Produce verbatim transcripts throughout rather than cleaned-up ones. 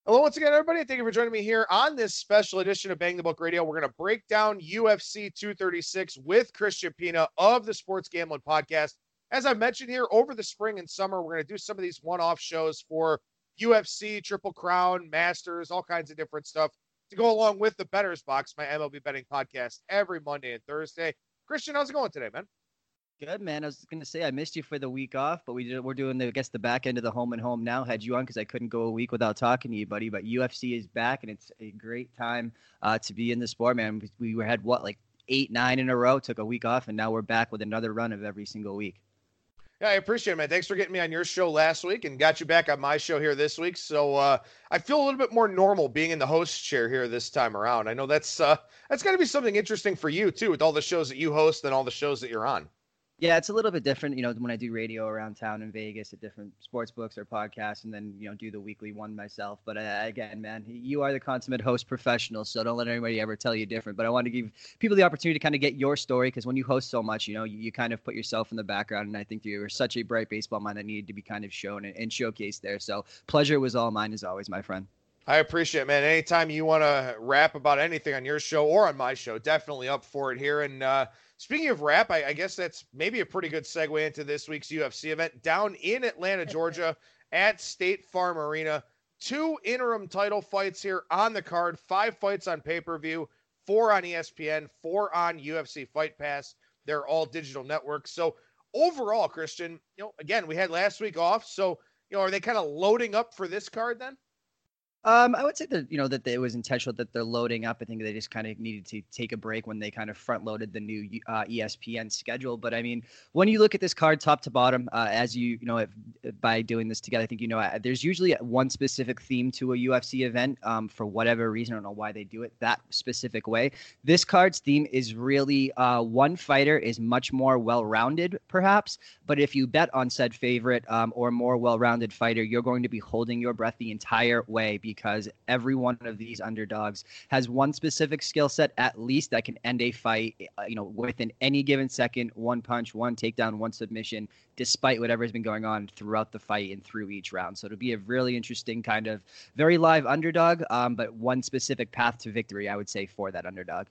Hello, once again, everybody. Thank you for joining me here on this special edition of Bang the Book Radio. We're going to break down U F C two thirty-six with Christian Pina of the Sports Gambling Podcast. As I mentioned here, over the spring and summer, we're going to do some of these one-off shows for U F C, Triple Crown, Masters, all kinds of different stuff to go along with the Bettor's Box, my M L B betting podcast, every Monday and Thursday. Christian, how's it going today, man? Good, man. I was going to say I missed you for the week off, but we did, we're doing, the, I guess, the back end of the home and home now. Had you on because I couldn't go a week without talking to you, buddy. But U F C is back, and it's a great time uh, to be in the sport, man. We were had, what, like eight, nine in a row, took a week off, and now we're back with another run of every single week. Yeah, I appreciate it, man. Thanks for getting me on your show last week and got you back on my show here this week. So uh, I feel a little bit more normal being in the host chair here this time around. I know that's uh, that's got to be something interesting for you, too, with all the shows that you host and all the shows that you're on. Yeah, it's a little bit different, you know, when I do radio around town in Vegas at different sports books or podcasts, and then, you know, do the weekly one myself. But uh, again, man, you are the consummate host professional, so don't let anybody ever tell you different. But I want to give people the opportunity to kind of get your story, because when you host so much, you know, you, you kind of put yourself in the background, and I think you were such a bright baseball mind that needed to be kind of shown and, and showcased there. So pleasure was all mine as always, my friend. I appreciate it, man. Anytime you want to rap about anything on your show or on my show, definitely up for it here. And uh, speaking of rap, I, I guess that's maybe a pretty good segue into this week's U F C event down in Atlanta, Georgia at State Farm Arena. Two interim title fights here on the card, five fights on pay-per-view, four on E S P N, four on U F C Fight Pass. They're all digital networks. So overall, Christian, you know, again, we had last week off. So, you know, are they kind of loading up for this card then? Um, I would say that, you know, that it was intentional that they're loading up. I think they just kind of needed to take a break when they kind of front loaded the new uh, E S P N schedule. But I mean, when you look at this card top to bottom, uh, as you, you know, if, by doing this together, I think, you know, uh, there's usually one specific theme to a U F C event um, for whatever reason. I don't know why they do it that specific way. This card's theme is really uh, one fighter is much more well-rounded, perhaps. But if you bet on said favorite um, or more well-rounded fighter, you're going to be holding your breath the entire way, because every one of these underdogs has one specific skill set at least that can end a fight, uh, you know, within any given second, one punch, one takedown, one submission, despite whatever's been going on throughout the fight and through each round. So it'll be a really interesting kind of very live underdog, um, but one specific path to victory, I would say, for that underdog.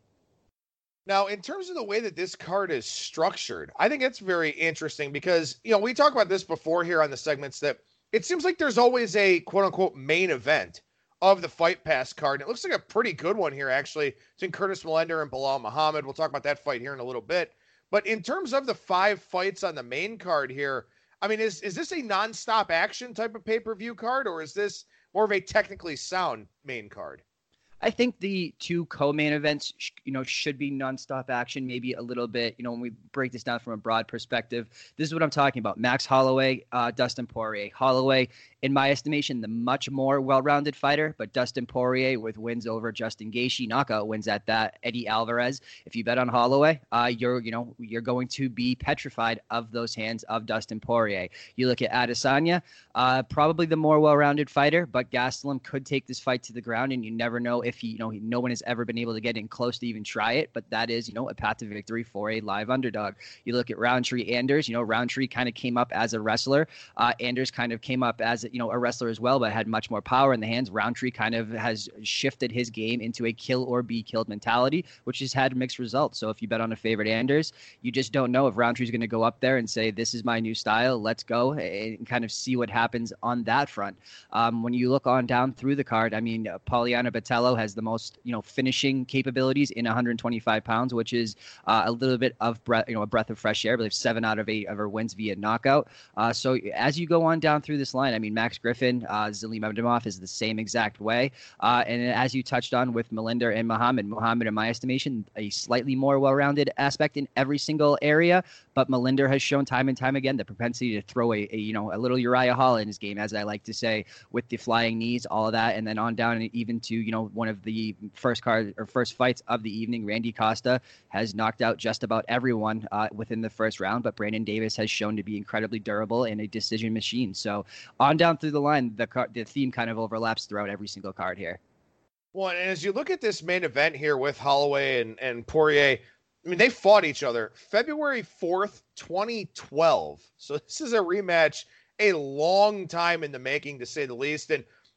Now, in terms of the way that this card is structured, I think it's very interesting because, you know, we talked about this before here on the segments that it seems like there's always a quote unquote main event of the Fight Pass card. And it looks like a pretty good one here, actually, between Curtis Millender and Bilal Muhammad. We'll talk about that fight here in a little bit. But in terms of the five fights on the main card here, I mean, is, is this a nonstop action type of pay-per-view card, or is this more of a technically sound main card? I think the two co-main events, sh- you know, should be nonstop action. Maybe a little bit, you know, when we break this down from a broad perspective, this is what I'm talking about. Max Holloway, uh, Dustin Poirier. Holloway, in my estimation, the much more well-rounded fighter, but Dustin Poirier with wins over Justin Gaethje, knockout wins at that. Eddie Alvarez. If you bet on Holloway, uh, you're, you know, you're going to be petrified of those hands of Dustin Poirier. You look at Adesanya, uh, probably the more well-rounded fighter, but Gastelum could take this fight to the ground, and you never know if he, you know, he, no one has ever been able to get in close to even try it, but that is, you know, a path to victory for a live underdog. You look at Roundtree Anders, you know, Roundtree kind of came up as a wrestler. Uh, Anders kind of came up as, you know, a wrestler as well, but had much more power in the hands. Roundtree kind of has shifted his game into a kill or be killed mentality, which has had mixed results. So if you bet on a favorite Anders, you just don't know if Roundtree's going to go up there and say, this is my new style, let's go, and kind of see what happens on that front. Um, when you look on down through the card, I mean, uh, Pauliana Botello has the most, you know, finishing capabilities in one hundred twenty-five pounds, which is uh, a little bit of breath, you know, a breath of fresh air. I believe seven out of eight of her wins via knockout. Uh, so as you go on down through this line, I mean, Max Griffin, uh, Zelim Abdimov is the same exact way. Uh, and as you touched on with Millender and Muhammad, Muhammad, in my estimation, a slightly more well-rounded aspect in every single area. But Millender has shown time and time again the propensity to throw a, a you know, a little Uriah Hall in his game, as I like to say, with the flying knees, all of that, and then on down and even to, you know, one of the first card or first fights of the evening, Randy Costa has knocked out just about everyone uh, within the first round, but Brandon Davis has shown to be incredibly durable and a decision machine. So on down through the line, the car- the theme kind of overlaps throughout every single card here. Well, and as you look at this main event here with Holloway and, and Poirier, I mean, they fought each other February fourth, twenty twelve. So this is a rematch, a long time in the making, to say the least. And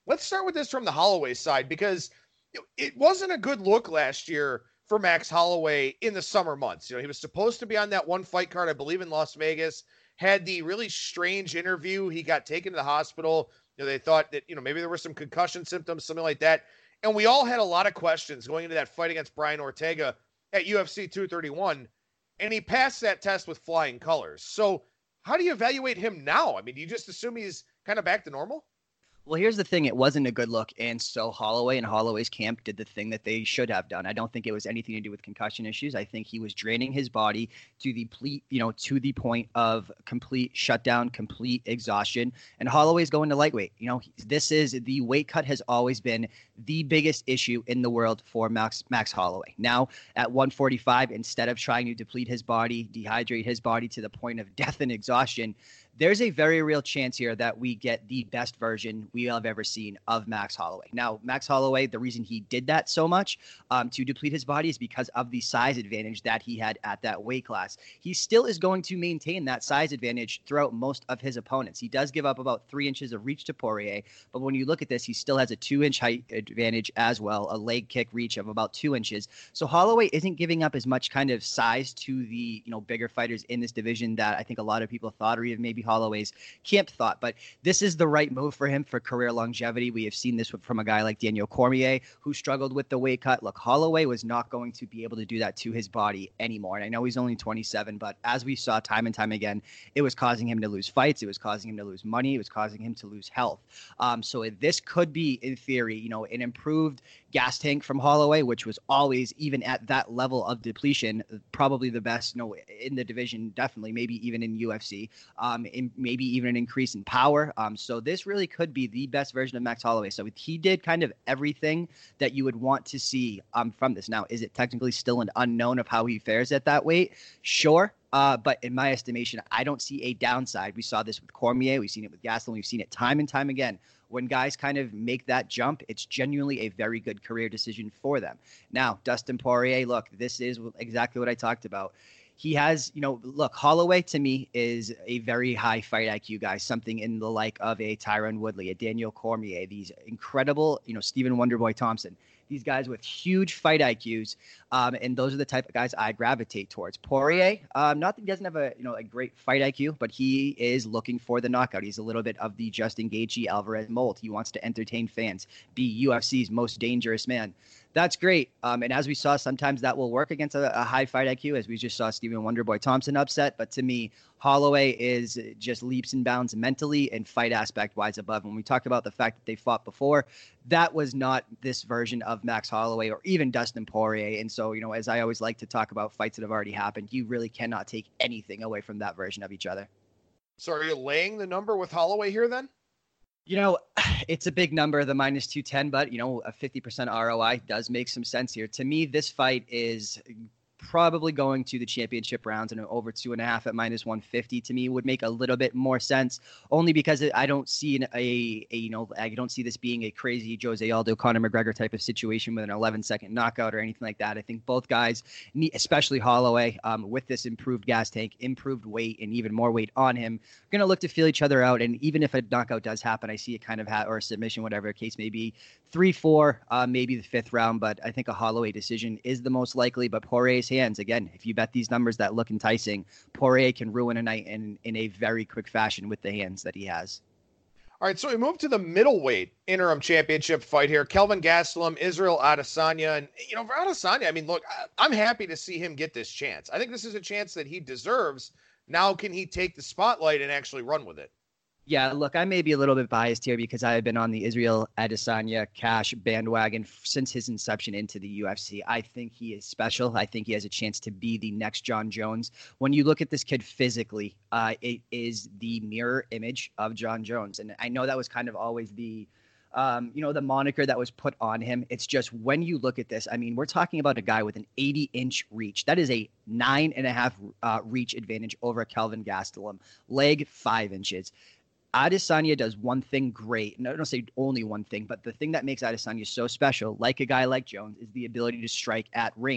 let's start with this from the Holloway side, because it wasn't a good look last year for Max Holloway in the summer months. You know, he was supposed to be on that one fight card, I believe, in Las Vegas, had the really strange interview. He got taken to the hospital. You know, they thought that, you know, maybe there were some concussion symptoms, something like that. And we all had a lot of questions going into that fight against Brian Ortega at U F C two thirty-one. And he passed that test with flying colors. So how do you evaluate him now? I mean, do you just assume he's kind of back to normal? Well, here's the thing. It wasn't a good look. And so Holloway and Holloway's camp did the thing that they should have done. I don't think it was anything to do with concussion issues. I think he was draining his body to the ple- you know, to the point of complete shutdown, complete exhaustion. And Holloway's going to lightweight. You know, this is the weight cut has always been the biggest issue in the world for Max Max Holloway. Now at one forty-five, instead of trying to deplete his body, dehydrate his body to the point of death and exhaustion, there's a very real chance here that we get the best version we have ever seen of Max Holloway. Now, Max Holloway, the reason he did that so much um, to deplete his body is because of the size advantage that he had at that weight class. He still is going to maintain that size advantage throughout most of his opponents. He does give up about three inches of reach to Poirier, but when you look at this, he still has a two-inch height advantage as well, a leg kick reach of about two inches. So Holloway isn't giving up as much kind of size to the, you know, bigger fighters in this division that I think a lot of people thought, or even maybe Holloway's camp thought. But this is the right move for him for career longevity. We have seen this from a guy like Daniel Cormier, who struggled with the weight cut. Look, Holloway was not going to be able to do that to his body anymore. And I know he's only twenty-seven, but as we saw time and time again, it was causing him to lose fights. It was causing him to lose money. It was causing him to lose health. Um, so this could be, in theory, you know, an improved gas tank from Holloway, which was always, even at that level of depletion, probably the best, you know, in the division, definitely, maybe even in U F C, um, in, maybe even an increase in power. Um, so this really could be the best version of Max Holloway. So he did kind of everything that you would want to see um, from this. Now, is it technically still an unknown of how he fares at that weight? Sure. Uh, but in my estimation, I don't see a downside. We saw this with Cormier. We've seen it with Gastelum. We've seen it time and time again. When guys kind of make that jump, it's genuinely a very good career decision for them. Now, Dustin Poirier, look, this is exactly what I talked about. He has, you know, look, Holloway to me is a very high fight I Q guy, something in the like of a Tyron Woodley, a Daniel Cormier, these incredible, you know, Stephen Wonderboy Thompson. These guys with huge fight I Qs, um, and those are the type of guys I gravitate towards. Poirier, um, not that he doesn't have a you know a great fight I Q, but he is looking for the knockout. He's a little bit of the Justin Gaethje Alvarez mold. He wants to entertain fans, be U F C's most dangerous man. That's great. Um, and as we saw, sometimes that will work against a, a high fight I Q, as we just saw Stephen Wonderboy Thompson upset. But to me, Holloway is just leaps and bounds mentally and fight aspect wise above. When we talk about the fact that they fought before, that was not this version of Max Holloway or even Dustin Poirier. And so, you know, as I always like to talk about fights that have already happened, you really cannot take anything away from that version of each other. So are you laying the number with Holloway here then? You know, it's a big number, the minus two ten, but, you know, a fifty percent R O I does make some sense here. To me, this fight is probably going to the championship rounds, and over two and a half at minus one fifty to me would make a little bit more sense, only because I don't see an, a, a, you know, I don't see this being a crazy Jose Aldo, Conor McGregor type of situation with an eleven second knockout or anything like that. I think both guys, need, especially Holloway, um, with this improved gas tank, improved weight, and even more weight on him, are going to look to feel each other out. And even if a knockout does happen, I see it kind of ha- or a submission, whatever the case may be, three, four, uh, maybe the fifth round. But I think a Holloway decision is the most likely. But Poirier's hands, again, if you bet these numbers that look enticing, Poirier can ruin a night in, in a very quick fashion with the hands that he has. All right, so we move to the middleweight interim championship fight here. Kelvin Gastelum, Israel Adesanya. And, you know, for Adesanya, I mean, look, I'm happy to see him get this chance. I think this is a chance that he deserves. Now can he take the spotlight and actually run with it? Yeah, look, I may be a little bit biased here because I have been on the Israel Adesanya cash bandwagon since his inception into the U F C. I think he is special. I think he has a chance to be the next John Jones. When you look at this kid physically, uh, it is the mirror image of John Jones. And I know that was kind of always the Um, you know, the moniker that was put on him. It's just when you look at this, I mean, we're talking about a guy with an eighty inch reach. That is a nine and a half uh, reach advantage over Kelvin Gastelum. Leg, five inches. Adesanya does one thing great. And I don't say only one thing, but the thing that makes Adesanya so special, like a guy like Jones, is the ability to strike at range.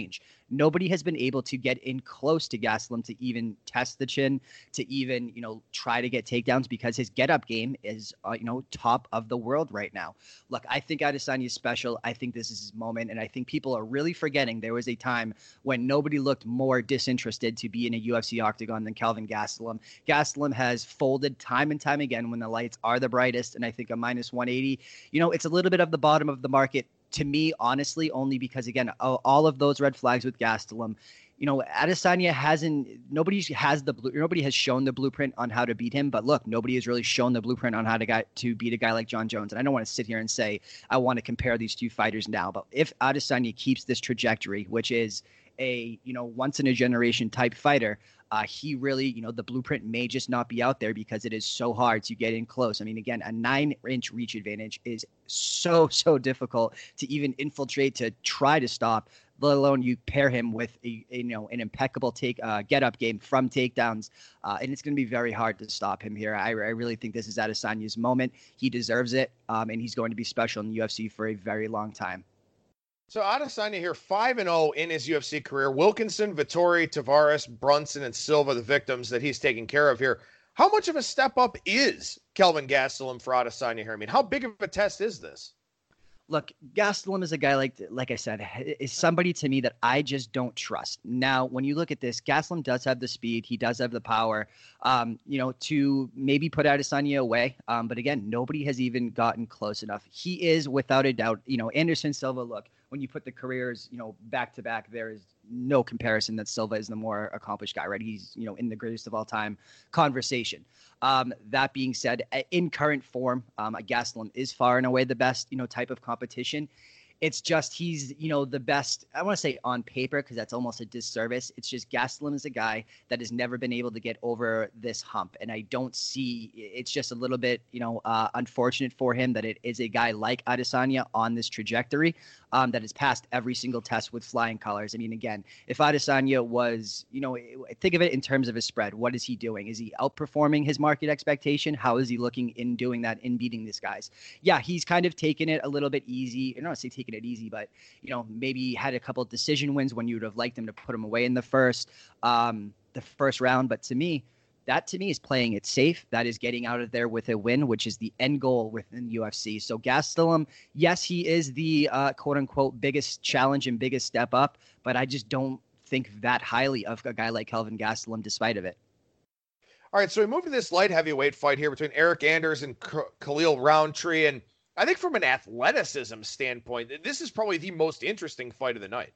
nobody has been able to get in close to Gastelum to even test the chin, to even, you know, try to get takedowns because his get-up game is, uh, you know, top of the world right now. Look, I think Adesanya is special. I think this is his moment, and I think people are really forgetting there was a time when nobody looked more disinterested to be in a U F C octagon than Kelvin Gastelum. Gastelum has folded time and time again when the lights are the brightest, and I think a minus one eighty, you know, it's a little bit of the bottom of the market to me, honestly, only because, again, all of those red flags with Gastelum, you know, Adesanya hasn't, nobody has the blue, nobody has shown the blueprint on how to beat him. But look, nobody has really shown the blueprint on how to get to beat a guy like Jon Jones. And I don't want to sit here and say I want to compare these two fighters now. But if Adesanya keeps this trajectory, which is a, you know, once in a generation type fighter, uh, he really, you know, the blueprint may just not be out there because it is so hard to get in close. I mean, again, a nine inch reach advantage is so, so difficult to even infiltrate, to try to stop, let alone you pair him with a, a you know, an impeccable take uh, get up game from takedowns. Uh, and it's going to be very hard to stop him here. I, I really think this is Adesanya's moment. He deserves it. Um, and he's going to be special in the U F C for a very long time. So Adesanya here, five and oh in his U F C career. Wilkinson, Vettori, Tavares, Brunson, and Silva, the victims that he's taking care of here. How much of a step up is Kelvin Gastelum for Adesanya here? I mean, how big of a test is this? Look, Gastelum is a guy, like like I said, is somebody to me that I just don't trust. Now, when you look at this, Gastelum does have the speed. He does have the power, um, you know, to maybe put Adesanya away. Um, but again, nobody has even gotten close enough. He is, without a doubt, you know, Anderson Silva, look, when you put the careers, you know, back to back, there is no comparison that Silva is the more accomplished guy, right? He's, you know, in the greatest of all time conversation. Um, that being said, in current form, um, Gastelum is far and away the best, you know, type of competition. It's just he's, you know, the best, I want to say on paper, because that's almost a disservice. It's just Gastelum is a guy that has never been able to get over this hump. And I don't see, it's just a little bit, you know, uh, unfortunate for him that it is a guy like Adesanya on this trajectory um, that has passed every single test with flying colors. I mean, again, if Adesanya was, you know, think of it in terms of his spread. What is he doing? Is he outperforming his market expectation? How is he looking in doing that, in beating these guys? Yeah, he's kind of taken it a little bit easy. I don't want to say taking it easy, but, you know, maybe had a couple of decision wins when you would have liked him to put him away in the first, um, the first round. But to me, that to me is playing it safe. That is getting out of there with a win, which is the end goal within U F C. So Gastelum, yes, he is the uh, quote unquote biggest challenge and biggest step up, but I just don't think that highly of a guy like Kelvin Gastelum, despite of it. All right, so we move to this light heavyweight fight here between Eric Anders and K- Khalil Roundtree. And I think from an athleticism standpoint, this is probably the most interesting fight of the night.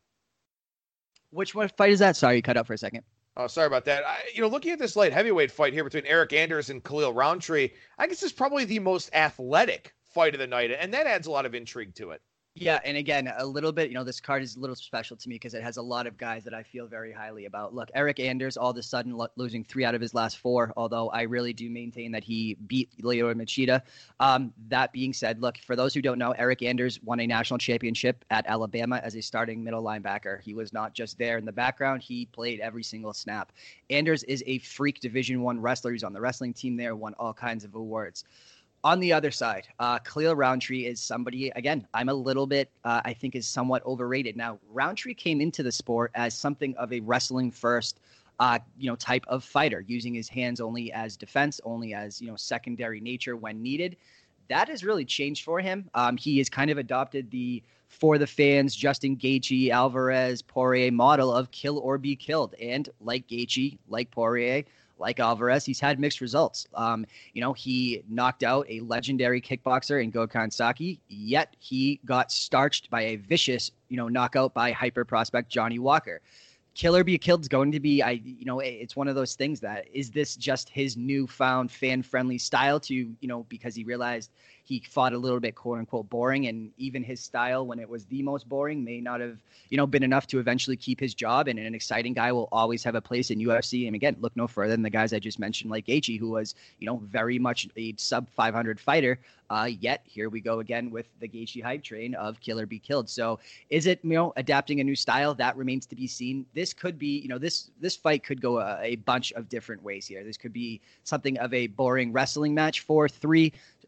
Which one fight is that? Sorry, you cut out for a second. Oh, sorry about that. I, you know, looking at this light heavyweight fight here between Eric Anders and Khalil Roundtree, I guess this is probably the most athletic fight of the night, and that adds a lot of intrigue to it. Yeah, and again, a little bit, you know, this card is a little special to me because it has a lot of guys that I feel very highly about. Look, Eric Anders, all of a sudden lo- losing three out of his last four, although I really do maintain that he beat Lyoto Machida. Um, that being said, look, for those who don't know, Eric Anders won a national championship at Alabama as a starting middle linebacker. He was not just there in the background. He played every single snap. Anders is a freak Division One wrestler. He's on the wrestling team there, won all kinds of awards. On the other side, uh, Khalil Roundtree is somebody, again, I'm a little bit, uh, I think is somewhat overrated. Now, Roundtree came into the sport as something of a wrestling first, uh, you know, type of fighter, using his hands only as defense, only as, you know, secondary nature when needed. That has really changed for him. Um, he has kind of adopted the for the fans, Justin Gaethje, Alvarez, Poirier model of kill or be killed. And like Gaethje, like Poirier, like Alvarez, he's had mixed results. Um, you know, he knocked out a legendary kickboxer in Gokhan Saki, yet he got starched by a vicious, you know, knockout by hyper prospect Johnny Walker. Kill or be killed is going to be, I, you know, it's one of those things that, is this just his newfound fan-friendly style to, you know, because he realized he fought a little bit quote unquote boring, and even his style when it was the most boring may not have, you know, been enough to eventually keep his job. And an exciting guy will always have a place in U F C. And again, look no further than the guys I just mentioned, like Gaethje, who was, you know, very much a sub five hundred fighter. Uh, yet here we go again with the Gaethje hype train of kill or be killed. So is it, you know, adapting a new style? That remains to be seen. This could be, you know, this this fight could go a, a bunch of different ways here. This could be something of a boring wrestling match for three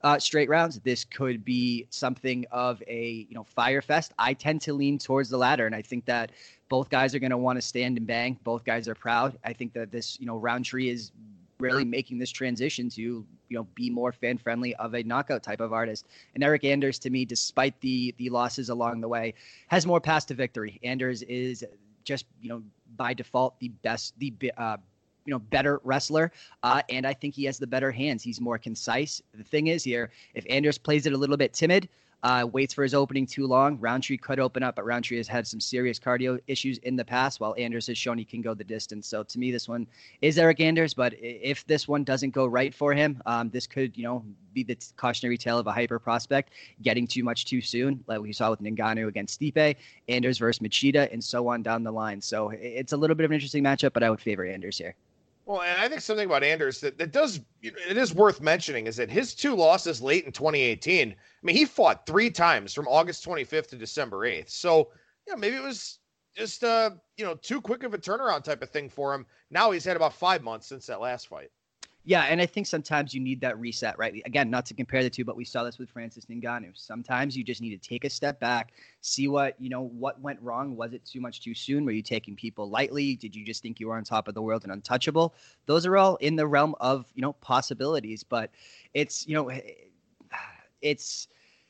uh, straight rounds. This could be something of a, you know, fire fest. I tend to lean towards the latter, and I think that both guys are going to want to stand and bang. Both guys are proud. I think that this, you know, Roundtree is really making this transition to, you know, be more fan friendly of a knockout type of artist. And Eryk Anders, to me, despite the the losses along the way, has more path to victory. Anders is just, you know, by default the best, the uh, you know, better wrestler. Uh, and I think he has the better hands. He's more concise. The thing is here, if Anders plays it a little bit timid, uh, waits for his opening too long, Roundtree could open up, but Roundtree has had some serious cardio issues in the past, while Anders has shown he can go the distance. So to me, this one is Eryk Anders, but if this one doesn't go right for him, um, this could, you know, be the cautionary tale of a hyper prospect getting too much too soon, like we saw with Ngannou against Stipe, Anders versus Machida, and so on down the line. So it's a little bit of an interesting matchup, but I would favor Anders here. Well, and I think something about Anders that, that does, it is worth mentioning, is that his two losses late in twenty eighteen, I mean, he fought three times from August twenty-fifth to December eighth. So, yeah, maybe it was just, uh, you know, too quick of a turnaround type of thing for him. Now he's had about five months since that last fight. Yeah, and I think sometimes you need that reset, right? Again, not to compare the two, but we saw this with Francis Ngannou. Sometimes you just need to take a step back, see what, you know, what went wrong. Was it too much too soon? Were you taking people lightly? Did you just think you were on top of the world and untouchable? Those are all in the realm of, you know, possibilities, but it's, you know, it's,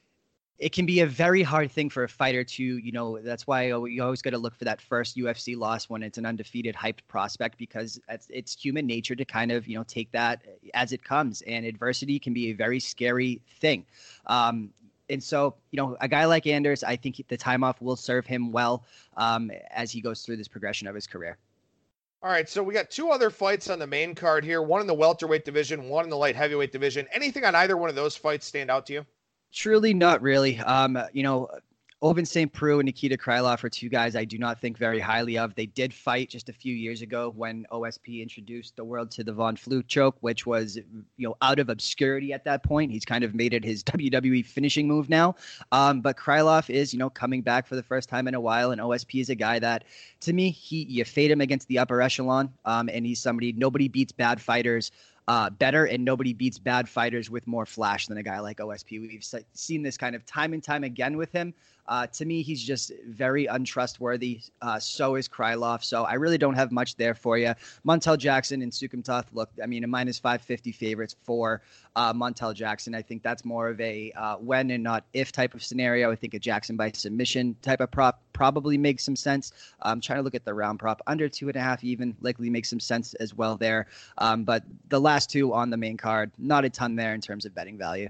it can be a very hard thing for a fighter to, you know, that's why you always got to look for that first U F C loss when it's an undefeated, hyped prospect, because it's, it's human nature to kind of, you know, take that as it comes. And adversity can be a very scary thing. Um, and so, you know, a guy like Anders, I think the time off will serve him well um, as he goes through this progression of his career. All right, so we got two other fights on the main card here, one in the welterweight division, one in the light heavyweight division. Anything on either one of those fights stand out to you? Truly not really. Um, you know, Ovince Saint Preux and Nikita Krylov are two guys I do not think very highly of. They did fight just a few years ago when O S P introduced the world to the Von Flue choke, which was, you know, out of obscurity at that point. He's kind of made it his W W E finishing move now. Um, but Krylov is, you know, coming back for the first time in a while, and O S P is a guy that, to me, he you fade him against the upper echelon, um, and he's somebody, nobody beats bad fighters Uh, better, and nobody beats bad fighters with more flash than a guy like O S P. We've seen this kind of time and time again with him. Uh, to me, he's just very untrustworthy. Uh, so is Krylov. So I really don't have much there for you. Montel Jackson and Sukumtoth, look, I mean, a minus five fifty favorites for uh, Montel Jackson. I think that's more of a uh, when and not if type of scenario. I think a Jackson by submission type of prop probably makes some sense. I'm trying to look at the round prop. Under two and a half even likely makes some sense as well there. Um, but the last two on the main card, not a ton there in terms of betting value.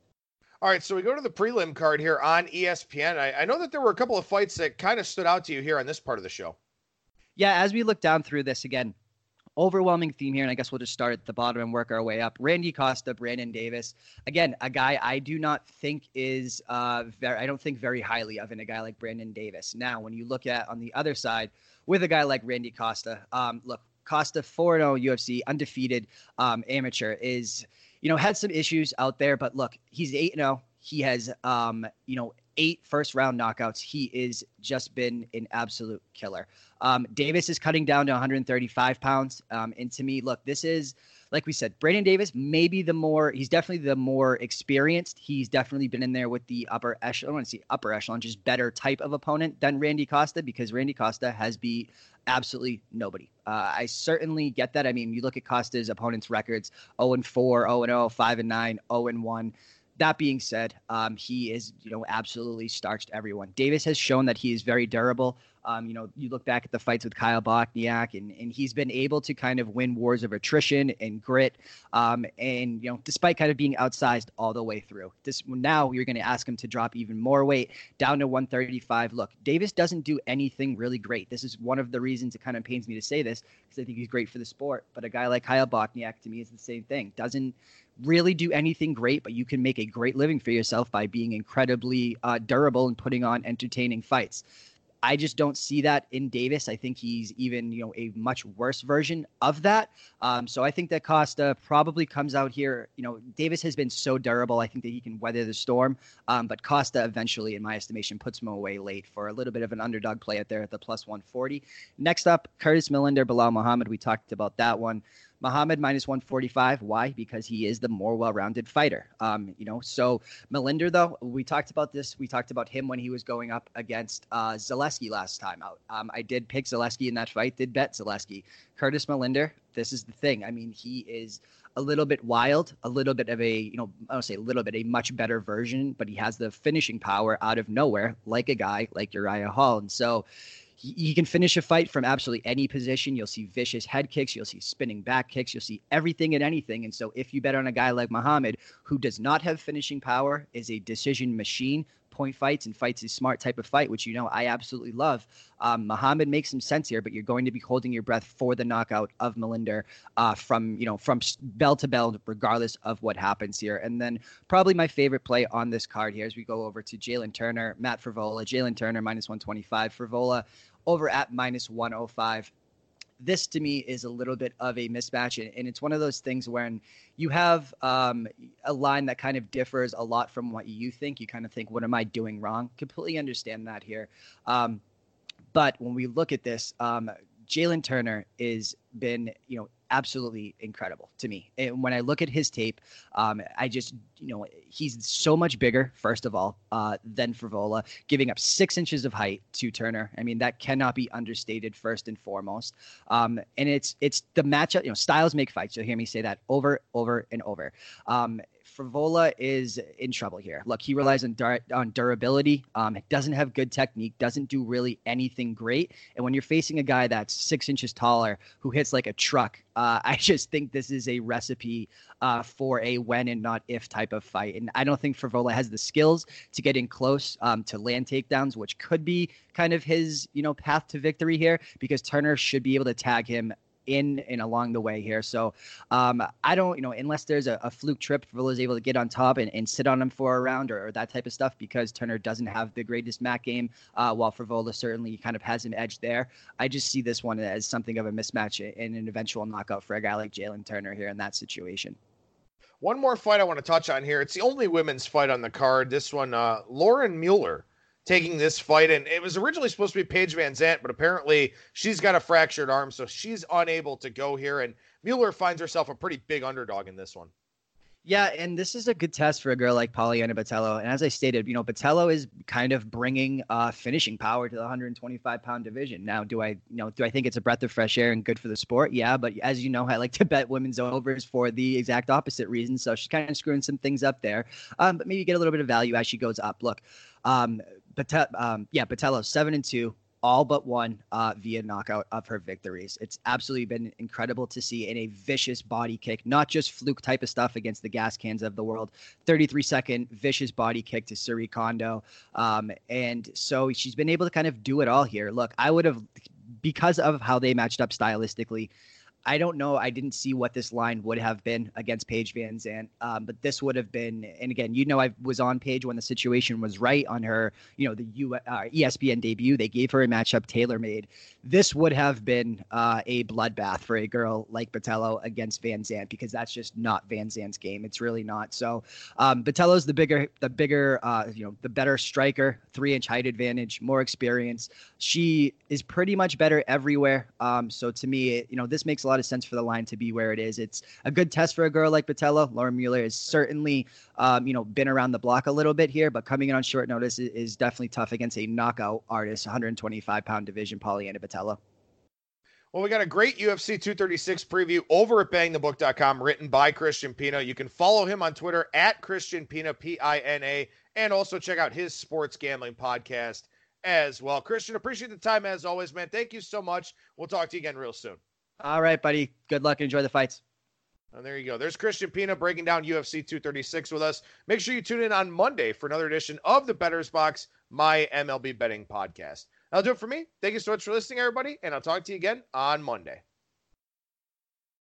All right, so we go to the prelim card here on E S P N. I, I know that there were a couple of fights that kind of stood out to you here on this part of the show. Yeah, as we look down through this again, overwhelming theme here, and I guess we'll just start at the bottom and work our way up. Randy Costa, Brandon Davis. Again, a guy I do not think is uh, very, I don't think very highly of in a guy like Brandon Davis. Now, when you look at on the other side with a guy like Randy Costa, um, look, Costa four and oh U F C, undefeated um, amateur, is, you know, had some issues out there, but look, he's eight and oh. He has, um, you know, eight first round knockouts. He is just been an absolute killer. Um, Davis is cutting down to one hundred thirty-five pounds. Um, and to me, look, this is, like we said, Brandon Davis, maybe the more, he's definitely the more experienced. He's definitely been in there with the upper echelon, I don't want to see upper echelon, just better type of opponent than Randy Costa, because Randy Costa has beat absolutely nobody. Uh, I certainly get that. I mean, you look at Costa's opponents' records, oh and four, oh and oh, five and nine, oh and one. That being said, um, he is, you know, absolutely starched everyone. Davis has shown that he is very durable. Um, you know, you look back at the fights with Kyle Bochniak, and, and he's been able to kind of win wars of attrition and grit. Um, and, you know, despite kind of being outsized all the way through. This now you're going to ask him to drop even more weight down to one thirty-five. Look, Davis doesn't do anything really great. This is one of the reasons it kind of pains me to say this, because I think he's great for the sport. But a guy like Kyle Bochniak, to me, is the same thing. Doesn't really do anything great, but you can make a great living for yourself by being incredibly uh, durable and putting on entertaining fights. I just don't see that in Davis. I think he's even, you know, a much worse version of that. Um, so I think that Costa probably comes out here. You know, Davis has been so durable. I think that he can weather the storm. Um, but Costa eventually, in my estimation, puts him away late for a little bit of an underdog play out there at the plus one forty. Next up, Curtis Millender, Bilal Muhammad. We talked about that one. Muhammad minus one forty-five. Why? Because he is the more well-rounded fighter. Um, you know, so Melinder, though, we talked about this. We talked about him when he was going up against uh, Zaleski last time out. Um, I did pick Zaleski in that fight, did bet Zaleski. Curtis Melinder, this is the thing. I mean, he is a little bit wild, a little bit of a, you know, I don't say a little bit, a much better version, but he has the finishing power out of nowhere, like a guy like Uriah Hall. And so he, he can finish a fight from absolutely any position. You'll see vicious head kicks. You'll see spinning back kicks. You'll see everything and anything. And so if you bet on a guy like Muhammad, who does not have finishing power, is a decision machine, point fights and fights a smart type of fight, which, you know, I absolutely love. Um, Muhammad makes some sense here, but you're going to be holding your breath for the knockout of Melinder uh, from, you know, from bell to bell, regardless of what happens here. And then probably my favorite play on this card here as we go over to Jalen Turner, Matt Frevola. Jalen Turner minus one twenty-five, Frevola over at minus one oh five. This to me is a little bit of a mismatch, and it's one of those things when you have um, a line that kind of differs a lot from what you think. You kind of think, what am I doing wrong? Completely understand that here. Um, but when we look at this, um, Jalen Turner is been, you know, absolutely incredible to me. And when I look at his tape, um, I just, you know, he's so much bigger, first of all, uh, than Frevola, giving up six inches of height to Turner. I mean, that cannot be understated, first and foremost. Um, and it's it's the matchup, you know, styles make fights. You'll hear me say that over, over, and over. Um, Frevola is in trouble here. Look, he relies on dur- on durability. Um, doesn't have good technique. Doesn't do really anything great. And when you're facing a guy that's six inches taller who hits like a truck, uh, I just think this is a recipe uh, for a when and not if type of fight. And I don't think Frevola has the skills to get in close um, to land takedowns, which could be kind of his, you know, path to victory here, because Turner should be able to tag him in and along the way here. So um, I don't, you know, unless there's a, a fluke trip, Frevola is able to get on top and, and sit on him for a round or, or that type of stuff, because Turner doesn't have the greatest mat game, uh, while Frevola certainly kind of has an edge there. I just see this one as something of a mismatch and an eventual knockout for a guy like Jalen Turner here in that situation. One more fight I want to touch on here. It's the only women's fight on the card. This one, uh, Lauren Mueller taking this fight, and it was originally supposed to be Paige Van Zandt, but apparently she's got a fractured arm, so she's unable to go here, and Mueller finds herself a pretty big underdog in this one. Yeah, and this is a good test for a girl like Polyana Botelho. And as I stated, you know, Botelho is kind of bringing uh, finishing power to the one twenty-five pound division. Now, do I, you know, do I think it's a breath of fresh air and good for the sport? Yeah, but as you know, I like to bet women's overs for the exact opposite reason. So she's kind of screwing some things up there, um, but maybe get a little bit of value as she goes up. Look, um, Botelho, um, yeah, Botelho seven and two. All but one uh, via knockout of her victories. It's absolutely been incredible to see in a vicious body kick, not just fluke type of stuff against the gas cans of the world. thirty-three second vicious body kick to Suri Kondo. Um, and so she's been able to kind of do it all here. Look, I would have, because of how they matched up stylistically, I don't know. I didn't see what this line would have been against Paige Van Zandt, um, but this would have been. And again, you know, I was on Paige when the situation was right on her, you know, the U, uh, E S P N debut. They gave her a matchup tailor-made. This would have been uh, a bloodbath for a girl like Botelho against Van Zandt, because that's just not Van Zandt's game. It's really not. So um, Botelho's the bigger, the bigger, uh, you know, the better striker, three-inch height advantage, more experience. She is pretty much better everywhere. Um, so to me, it, you know, this makes a lot of sense for the line to be where it is. It's a good test for a girl like Botelho. Lauren Mueller has certainly, um, you know, been around the block a little bit here, but coming in on short notice is, is definitely tough against a knockout artist, one twenty-five pound division, Polyana Botelho. Well, we got a great U F C two thirty-six preview over at bang the book dot com, written by Christian Pina. You can follow him on Twitter at Christian Pina, P I N A, and also check out his sports gambling podcast as well. Christian, appreciate the time as always, man. Thank you so much. We'll talk to you again real soon. All right, buddy. Good luck. Enjoy the fights. And there you go. There's Christian Pina breaking down U F C two thirty-six with us. Make sure you tune in on Monday for another edition of the Bettor's Box, my M L B betting podcast. That'll do it for me. Thank you so much for listening, everybody, and I'll talk to you again on Monday.